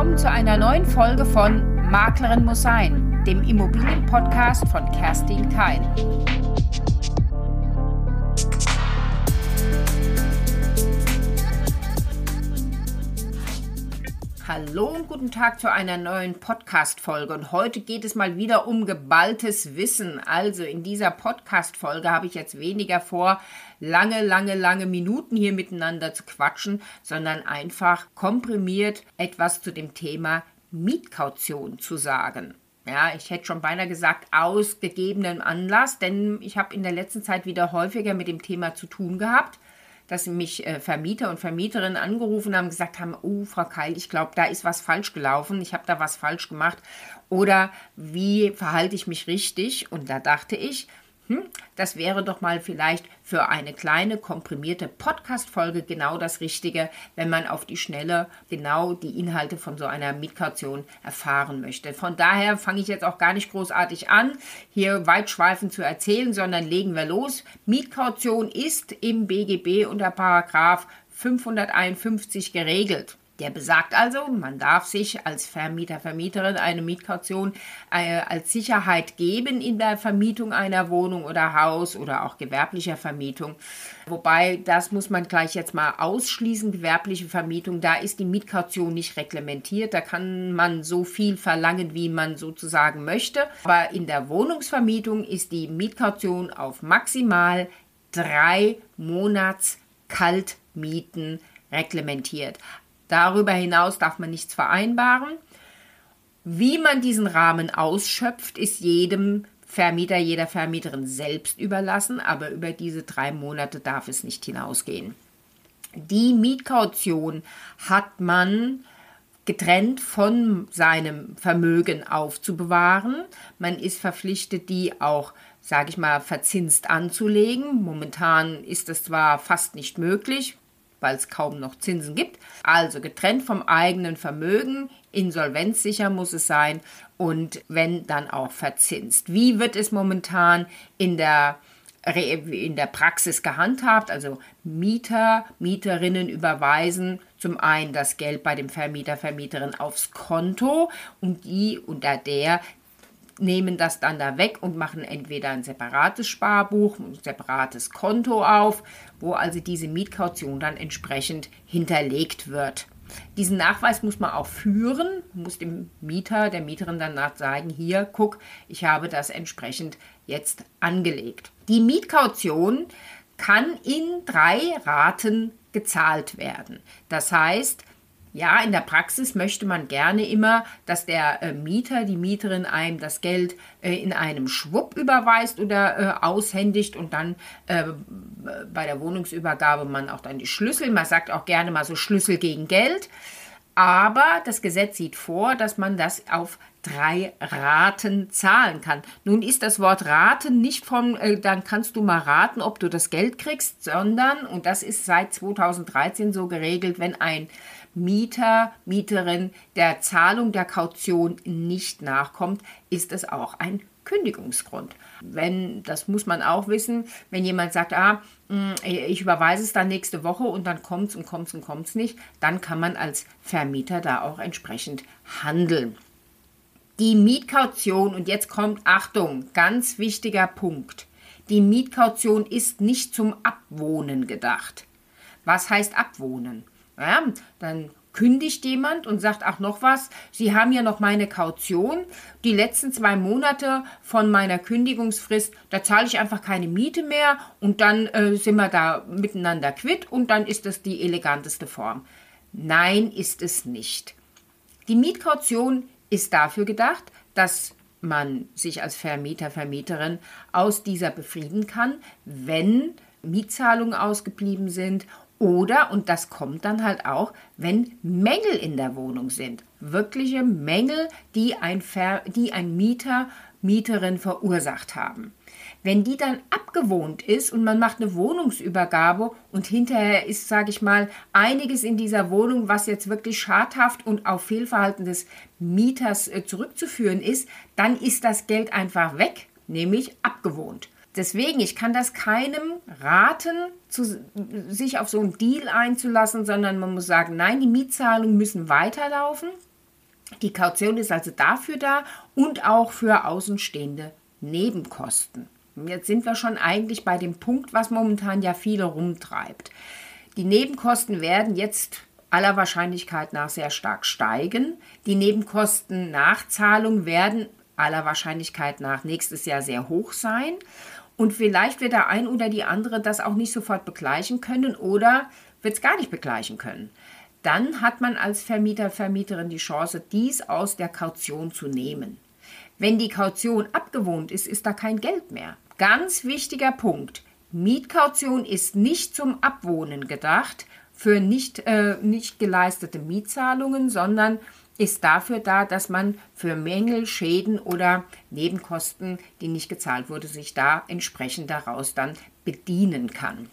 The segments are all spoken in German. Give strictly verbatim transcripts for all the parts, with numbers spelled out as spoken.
willkommen zu einer neuen Folge von Maklerin muss sein, dem Immobilienpodcast von Kerstin Keil. Hallo und guten Tag zu einer neuen Podcast-Folge. Und heute geht es mal wieder um geballtes Wissen. Also in dieser Podcast-Folge habe ich jetzt weniger vor, lange, lange, lange Minuten hier miteinander zu quatschen, sondern einfach komprimiert etwas zu dem Thema Mietkaution zu sagen. Ja, ich hätte schon beinahe gesagt, aus gegebenem Anlass, denn ich habe in der letzten Zeit wieder häufiger mit dem Thema zu tun gehabt, dass mich äh, Vermieter und Vermieterinnen angerufen haben und gesagt haben, oh, Frau Keil, ich glaube, da ist was falsch gelaufen, ich habe da was falsch gemacht oder wie verhalte ich mich richtig? Und da dachte ich, hm, das wäre doch mal vielleicht für eine kleine, komprimierte Podcast-Folge genau das Richtige, wenn man auf die Schnelle genau die Inhalte von so einer Mietkaution erfahren möchte. Von daher fange ich jetzt auch gar nicht großartig an, hier weitschweifend zu erzählen, sondern legen wir los. Mietkaution ist im B G B unter Paragraph fünfhunderteinundfünfzig geregelt. Der besagt also, man darf sich als Vermieter, Vermieterin eine Mietkaution äh, als Sicherheit geben in der Vermietung einer Wohnung oder Haus oder auch gewerblicher Vermietung. Wobei, das muss man gleich jetzt mal ausschließen, gewerbliche Vermietung, da ist die Mietkaution nicht reglementiert, da kann man so viel verlangen, wie man sozusagen möchte. Aber in der Wohnungsvermietung ist die Mietkaution auf maximal drei Monats Kaltmieten reglementiert. Darüber hinaus darf man nichts vereinbaren. Wie man diesen Rahmen ausschöpft, ist jedem Vermieter, jeder Vermieterin selbst überlassen, aber über diese drei Monate darf es nicht hinausgehen. Die Mietkaution hat man getrennt von seinem Vermögen aufzubewahren. Man ist verpflichtet, die auch, sage ich mal, verzinst anzulegen. Momentan ist das zwar fast nicht möglich, weil es kaum noch Zinsen gibt. Also getrennt vom eigenen Vermögen, insolvenzsicher muss es sein und wenn, dann auch verzinst. Wie wird es momentan in der, in der Praxis gehandhabt? Also Mieter, Mieterinnen überweisen zum einen das Geld bei dem Vermieter, Vermieterin aufs Konto und die unter der nehmen das dann da weg und machen entweder ein separates Sparbuch, ein separates Konto auf, wo also diese Mietkaution dann entsprechend hinterlegt wird. Diesen Nachweis muss man auch führen, muss dem Mieter, der Mieterin danach sagen, hier, guck, ich habe das entsprechend jetzt angelegt. Die Mietkaution kann in drei Raten gezahlt werden. Das heißt, ja, in der Praxis möchte man gerne immer, dass der äh, Mieter, die Mieterin einem das Geld äh, in einem Schwupp überweist oder äh, aushändigt und dann äh, bei der Wohnungsübergabe man auch dann die Schlüssel, man sagt auch gerne mal so Schlüssel gegen Geld, aber das Gesetz sieht vor, dass man das auf drei Raten zahlen kann. Nun ist das Wort Raten nicht von, äh, dann kannst du mal raten, ob du das Geld kriegst, sondern, und das ist seit zweitausenddreizehn so geregelt, wenn ein Mieter, Mieterin der Zahlung der Kaution nicht nachkommt, ist es auch ein Kündigungsgrund. Wenn, das muss man auch wissen, wenn jemand sagt, ah, ich überweise es dann nächste Woche und dann kommt's und kommt's und kommt's nicht, dann kann man als Vermieter da auch entsprechend handeln. Die Mietkaution, und jetzt kommt, Achtung, ganz wichtiger Punkt. Die Mietkaution ist nicht zum Abwohnen gedacht. Was heißt Abwohnen? Ja, dann kündigt jemand und sagt, ach noch was, Sie haben ja noch meine Kaution, die letzten zwei Monate von meiner Kündigungsfrist, da zahle ich einfach keine Miete mehr und dann äh, sind wir da miteinander quitt und dann ist das die eleganteste Form. Nein, ist es nicht. Die Mietkaution ist dafür gedacht, dass man sich als Vermieter, Vermieterin aus dieser befrieden kann, wenn Mietzahlungen ausgeblieben sind oder, und das kommt dann halt auch, wenn Mängel in der Wohnung sind. Wirkliche Mängel, die ein, Ver, die ein Mieter, Mieterin verursacht haben. Wenn die dann abgewohnt ist und man macht eine Wohnungsübergabe und hinterher ist, sage ich mal, einiges in dieser Wohnung, was jetzt wirklich schadhaft und auf Fehlverhalten des Mieters äh, zurückzuführen ist, dann ist das Geld einfach weg, nämlich abgewohnt. Deswegen, ich kann das keinem raten, zu, sich auf so einen Deal einzulassen, sondern man muss sagen, nein, die Mietzahlungen müssen weiterlaufen. Die Kaution ist also dafür da und auch für außenstehende Nebenkosten. Und jetzt sind wir schon eigentlich bei dem Punkt, was momentan ja viele rumtreibt. Die Nebenkosten werden jetzt aller Wahrscheinlichkeit nach sehr stark steigen. Die Nebenkosten-Nachzahlung werden aller Wahrscheinlichkeit nach nächstes Jahr sehr hoch sein. Und vielleicht wird der ein oder die andere das auch nicht sofort begleichen können oder wird es gar nicht begleichen können. Dann hat man als Vermieter, Vermieterin die Chance, dies aus der Kaution zu nehmen. Wenn die Kaution abgewohnt ist, ist da kein Geld mehr. Ganz wichtiger Punkt. Mietkaution ist nicht zum Abwohnen gedacht, für nicht, äh, nicht geleistete Mietzahlungen, sondern ist dafür da, dass man für Mängel, Schäden oder Nebenkosten, die nicht gezahlt wurde, sich da entsprechend daraus dann bedienen kann.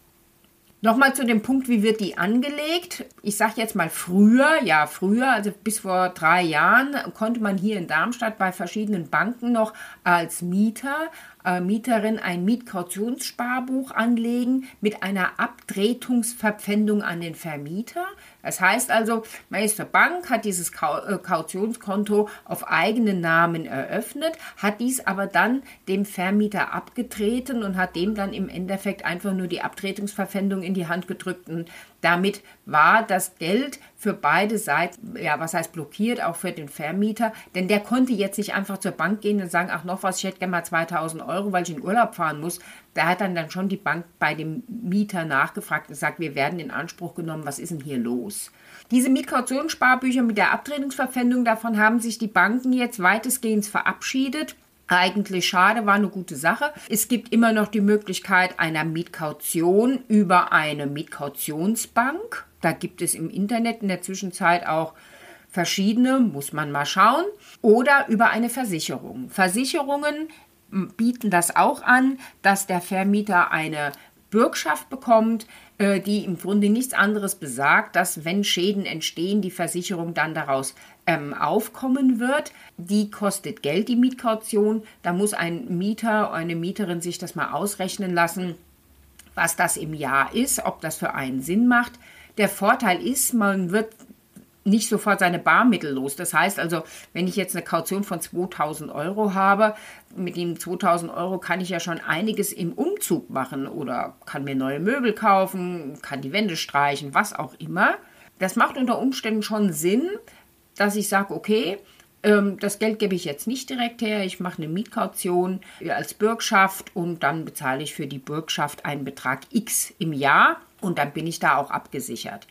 Nochmal zu dem Punkt, wie wird die angelegt? Ich sage jetzt mal früher, ja früher, also bis vor drei Jahren konnte man hier in Darmstadt bei verschiedenen Banken noch als Mieter, äh, Mieterin ein Mietkautionsssparbuch anlegen mit einer Abtretungsverpfändung an den Vermieter. Das heißt also, man ist zur Bank, hat dieses Kautionskonto auf eigenen Namen eröffnet, hat dies aber dann dem Vermieter abgetreten und hat dem dann im Endeffekt einfach nur die Abtretungsverpfändung in die Hand gedrückt. Und damit war das Geld für beide Seiten, ja, was heißt blockiert, auch für den Vermieter, denn der konnte jetzt nicht einfach zur Bank gehen und sagen, ach noch was, ich hätte gerne mal zweitausend Euro, weil ich in Urlaub fahren muss. Da hat dann, dann schon die Bank bei dem Mieter nachgefragt und gesagt, wir werden in Anspruch genommen, was ist denn hier los? Diese Mietkautionssparbücher mit der Abtretungsverpfändung, davon haben sich die Banken jetzt weitestgehend verabschiedet. Eigentlich schade, war eine gute Sache. Es gibt immer noch die Möglichkeit einer Mietkaution über eine Mietkautionsbank. Da gibt es im Internet in der Zwischenzeit auch verschiedene, muss man mal schauen. Oder über eine Versicherung. Versicherungen bieten das auch an, dass der Vermieter eine Bürgschaft bekommt, die im Grunde nichts anderes besagt, dass wenn Schäden entstehen, die Versicherung dann daraus ähm, aufkommen wird. Die kostet Geld, die Mietkaution. Da muss ein Mieter oder eine Mieterin sich das mal ausrechnen lassen, was das im Jahr ist, ob das für einen Sinn macht. Der Vorteil ist, man wird nicht sofort seine Barmittel los. Das heißt also, wenn ich jetzt eine Kaution von zweitausend Euro habe, mit den zweitausend Euro kann ich ja schon einiges im Umzug machen oder kann mir neue Möbel kaufen, kann die Wände streichen, was auch immer. Das macht unter Umständen schon Sinn, dass ich sage, okay, ähm, das Geld gebe ich jetzt nicht direkt her, ich mache eine Mietkaution als Bürgschaft und dann bezahle ich für die Bürgschaft einen Betrag X im Jahr und dann bin ich da auch abgesichert.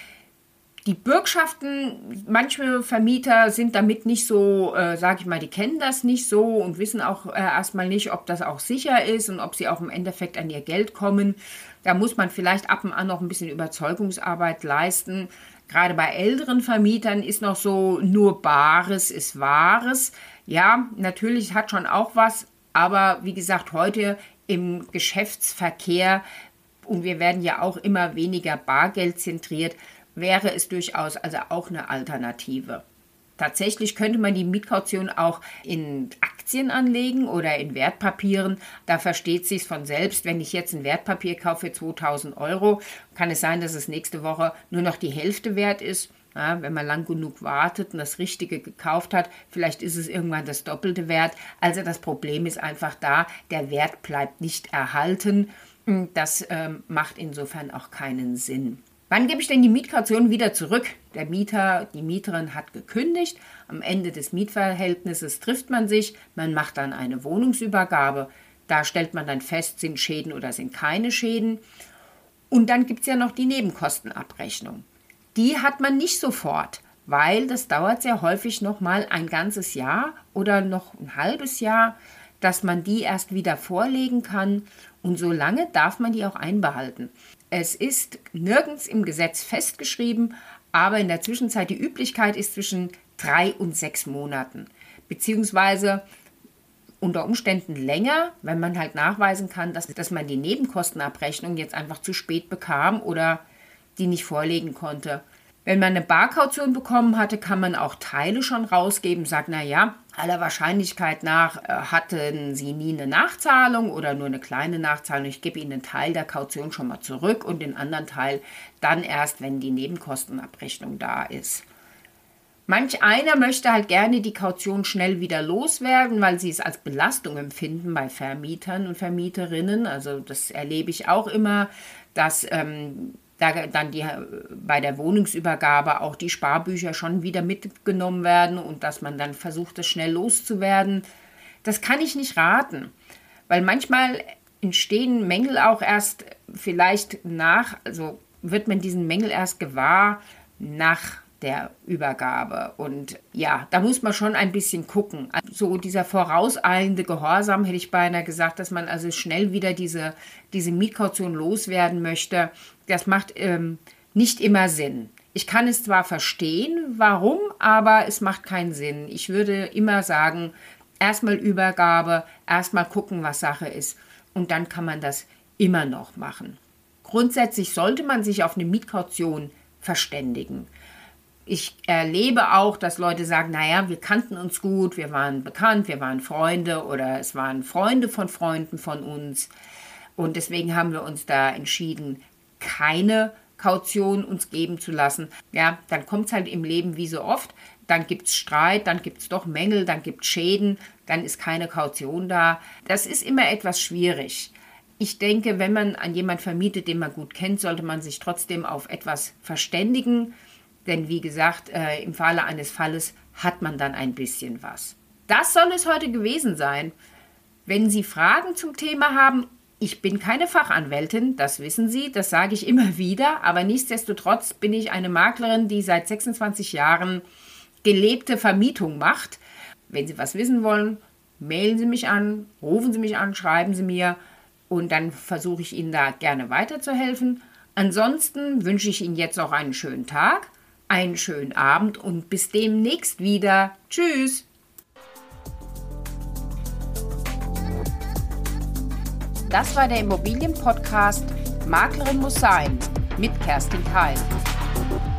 Die Bürgschaften, manche Vermieter sind damit nicht so, äh, sage ich mal, die kennen das nicht so und wissen auch äh, erstmal nicht, ob das auch sicher ist und ob sie auch im Endeffekt an ihr Geld kommen. Da muss man vielleicht ab und an noch ein bisschen Überzeugungsarbeit leisten. Gerade bei älteren Vermietern ist noch so, nur Bares ist Wahres. Ja, natürlich hat schon auch was, aber wie gesagt, heute im Geschäftsverkehr, und wir werden ja auch immer weniger bargeldzentriert, wäre es durchaus also auch eine Alternative. Tatsächlich könnte man die Mietkaution auch in Aktien anlegen oder in Wertpapieren. Da versteht es sich von selbst, wenn ich jetzt ein Wertpapier kaufe für zweitausend Euro, kann es sein, dass es nächste Woche nur noch die Hälfte wert ist. Ja, wenn man lang genug wartet und das Richtige gekauft hat, vielleicht ist es irgendwann das Doppelte wert. Also das Problem ist einfach da, der Wert bleibt nicht erhalten. Das ähm, macht insofern auch keinen Sinn. Wann gebe ich denn die Mietkaution wieder zurück? Der Mieter, die Mieterin hat gekündigt. Am Ende des Mietverhältnisses trifft man sich. Man macht dann eine Wohnungsübergabe. Da stellt man dann fest, sind Schäden oder sind keine Schäden. Und dann gibt es ja noch die Nebenkostenabrechnung. Die hat man nicht sofort, weil das dauert sehr häufig noch mal ein ganzes Jahr oder noch ein halbes Jahr, dass man die erst wieder vorlegen kann. Und so lange darf man die auch einbehalten. Es ist nirgends im Gesetz festgeschrieben, aber in der Zwischenzeit die Üblichkeit ist zwischen drei und sechs Monaten. Beziehungsweise unter Umständen länger, wenn man halt nachweisen kann, dass, dass man die Nebenkostenabrechnung jetzt einfach zu spät bekam oder die nicht vorlegen konnte. Wenn man eine Barkaution bekommen hatte, kann man auch Teile schon rausgeben, sagt, naja, aller Wahrscheinlichkeit nach äh, hatten Sie nie eine Nachzahlung oder nur eine kleine Nachzahlung. Ich gebe Ihnen einen Teil der Kaution schon mal zurück und den anderen Teil dann erst, wenn die Nebenkostenabrechnung da ist. Manch einer möchte halt gerne die Kaution schnell wieder loswerden, weil sie es als Belastung empfinden bei Vermietern und Vermieterinnen. Also das erlebe ich auch immer, dass ähm, da dann die, bei der Wohnungsübergabe auch die Sparbücher schon wieder mitgenommen werden und dass man dann versucht, das schnell loszuwerden. Das kann ich nicht raten, weil manchmal entstehen Mängel auch erst vielleicht nach, also wird man diesen Mängel erst gewahr nach der Übergabe. Und ja, da muss man schon ein bisschen gucken. So dieser vorauseilende Gehorsam, hätte ich beinahe gesagt, dass man also schnell wieder diese, diese Mietkaution loswerden möchte, das macht ähm, nicht immer Sinn. Ich kann es zwar verstehen, warum, aber es macht keinen Sinn. Ich würde immer sagen, erstmal Übergabe, erstmal gucken, was Sache ist und dann kann man das immer noch machen. Grundsätzlich sollte man sich auf eine Mietkaution verständigen. Ich erlebe auch, dass Leute sagen, naja, wir kannten uns gut, wir waren bekannt, wir waren Freunde oder es waren Freunde von Freunden von uns und deswegen haben wir uns da entschieden, keine Kaution uns geben zu lassen. Ja, dann kommt es halt im Leben wie so oft, dann gibt es Streit, dann gibt es doch Mängel, dann gibt es Schäden, dann ist keine Kaution da. Das ist immer etwas schwierig. Ich denke, wenn man an jemanden vermietet, den man gut kennt, sollte man sich trotzdem auf etwas verständigen. Denn wie gesagt, äh, im Falle eines Falles hat man dann ein bisschen was. Das soll es heute gewesen sein. Wenn Sie Fragen zum Thema haben, ich bin keine Fachanwältin, das wissen Sie, das sage ich immer wieder. Aber nichtsdestotrotz bin ich eine Maklerin, die seit sechsundzwanzig Jahren gelebte Vermietung macht. Wenn Sie was wissen wollen, mailen Sie mich an, rufen Sie mich an, schreiben Sie mir und dann versuche ich Ihnen da gerne weiterzuhelfen. Ansonsten wünsche ich Ihnen jetzt noch einen schönen Tag. Einen schönen Abend und bis demnächst wieder. Tschüss! Das war der Immobilienpodcast Maklerin muss sein mit Kerstin Keil.